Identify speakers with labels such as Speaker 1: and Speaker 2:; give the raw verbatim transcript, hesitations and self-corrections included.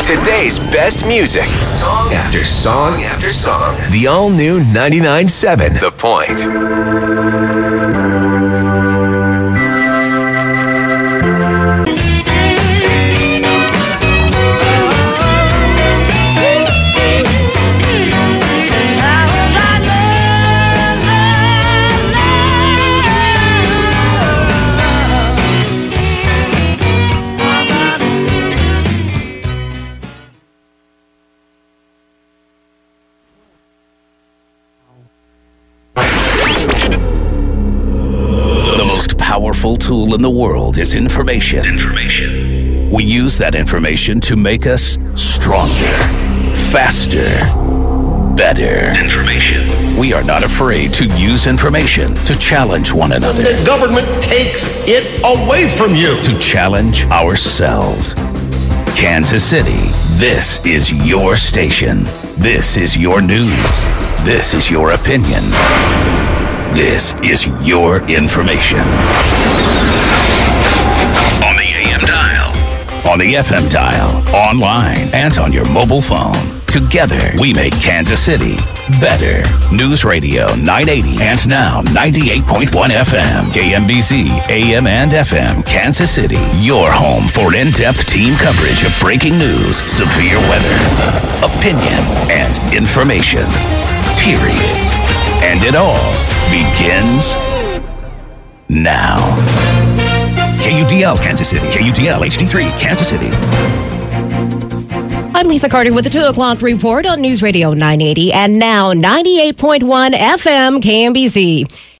Speaker 1: Today's best music. Song after song after song. The all-new ninety-nine point seven The Point.
Speaker 2: Powerful tool in the world is information. Information. We use that information to make us stronger, faster, better. Information. We are not afraid to use information to challenge one another.
Speaker 3: The government takes it away from you.
Speaker 2: To challenge ourselves. Kansas City, this is your station. This is your news. This is your opinion. This is your information. On the A M dial, on the F M dial, online, and on your mobile phone. Together, we make Kansas City better. News Radio nine eighty and now ninety-eight point one F M. K M B Z, A M and F M, Kansas City. Your home for in-depth team coverage of breaking news, severe weather, opinion, and information. Period. And it all begins now. K U D L, Kansas City. K U D L, H D three, Kansas City.
Speaker 4: I'm Lisa Carter with the two o'clock report on News Radio nine eighty and now ninety-eight point one F M K M B Z.